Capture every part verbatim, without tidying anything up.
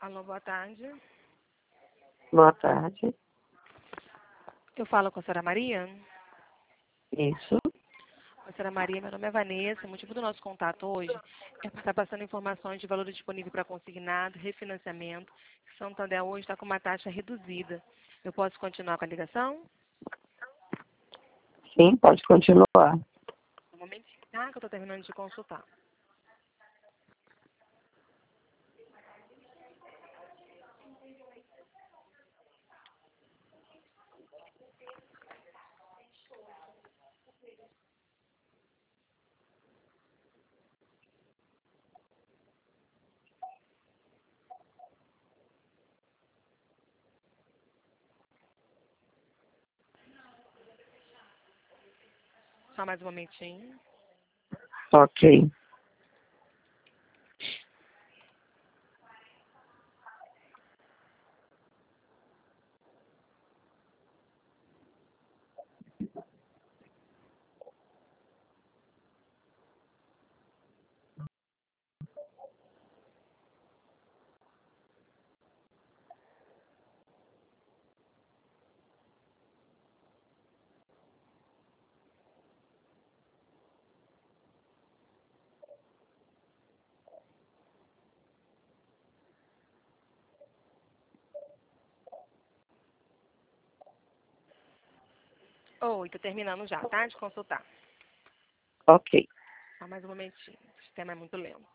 Alô, boa tarde. Boa tarde. Eu falo com a senhora Maria? Isso. A senhora Maria, meu nome é Vanessa. O motivo do nosso contato hoje é para estar passando informações de valor disponível para consignado, refinanciamento. Santander hoje está com uma taxa reduzida. Eu posso continuar com a ligação? Sim, pode continuar. Um momentinho, tá? Que eu estou terminando de consultar. Só mais um momentinho. Ok. Oi, estou terminando já, tá? De consultar. Ok. Só mais um momentinho. O sistema é muito lento.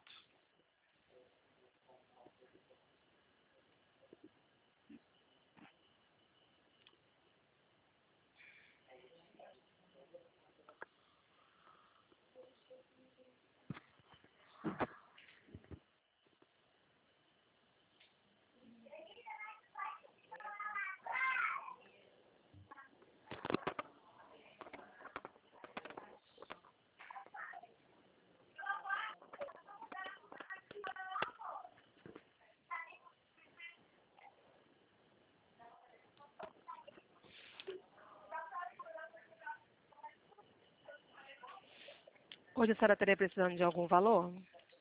Hoje a senhora estaria precisando de algum valor?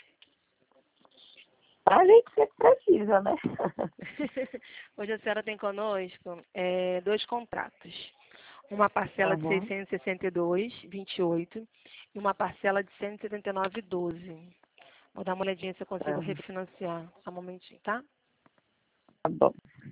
A gente sempre precisa, né? Hoje a senhora tem conosco é, dois contratos. Uma parcela de Uhum. seiscentos e sessenta e dois vírgula vinte e oito e uma parcela de cento e setenta e nove vírgula doze. Vou dar uma olhadinha se eu consigo Uhum. refinanciar. Só um momentinho, tá? Tá bom.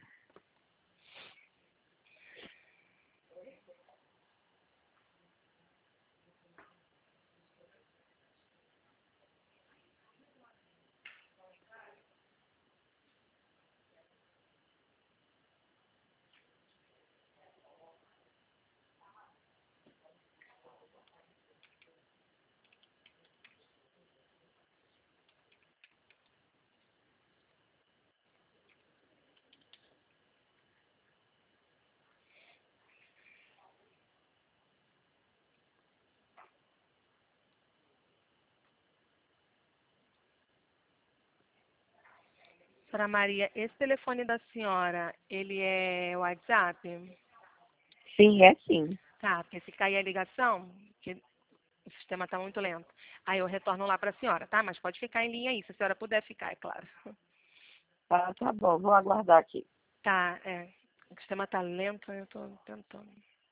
Senhora Maria, esse telefone da senhora, ele é WhatsApp? Sim, é sim. Tá, porque se cair a ligação, que o sistema está muito lento, aí eu retorno lá para a senhora, tá? Mas pode ficar em linha aí, se a senhora puder ficar, é claro. Tá, tá bom. Vou aguardar aqui. Tá, é. O sistema está lento, eu estou tentando.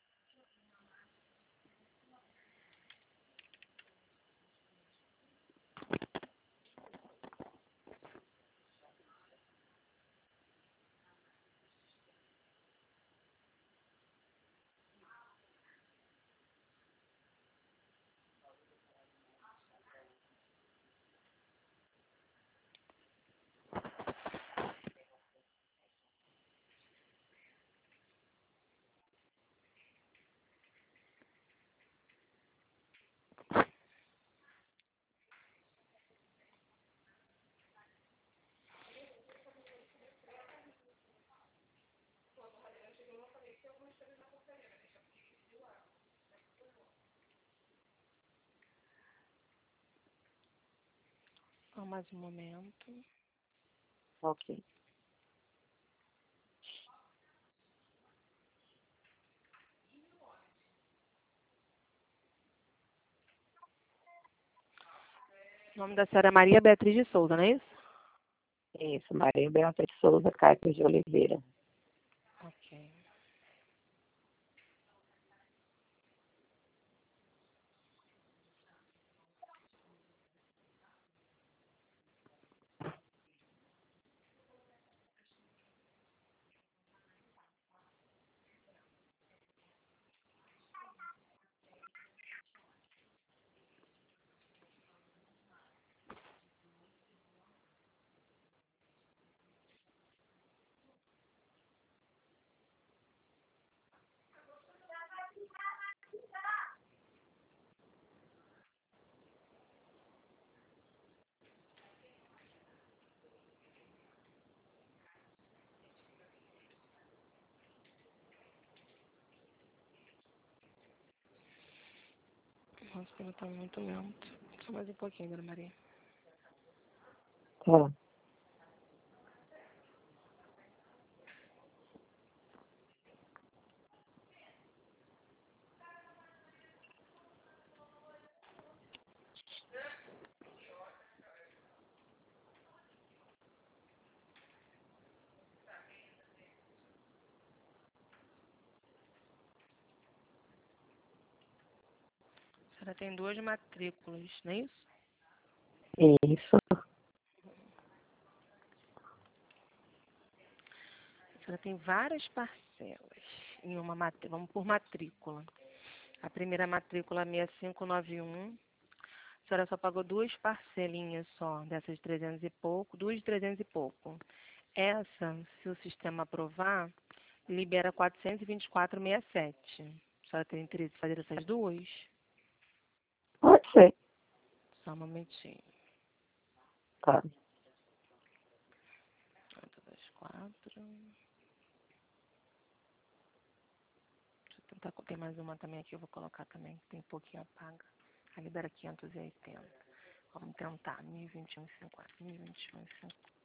Só mais um momento. Ok. O nome da senhora é Maria Beatriz de Souza, não é isso? Isso, Maria Beatriz Souza Caipos de Oliveira. Ok. Nossa, o tá muito lento. Só mais um pouquinho, Dona Maria. Tá. A senhora tem duas matrículas, não é isso? Isso. A senhora tem várias parcelas em uma matrícula. Vamos por matrícula. A primeira matrícula seis cinco nove um. A senhora só pagou duas parcelinhas só, dessas de trezentos e pouco, duas de trezentos e pouco. Essa, se o sistema aprovar, libera quatrocentos e vinte e quatro vírgula sessenta e sete. A senhora tem interesse em fazer essas duas? Pode ser. Só um momentinho. Tá. oito, dois, quatro. Deixa eu tentar. Tem mais uma também aqui, eu vou colocar também, que tem pouquinho apaga. Aí libera quinhentos e oitenta. Vamos tentar. mil e vinte e um e cinquenta. mil e vinte e um e cinquenta.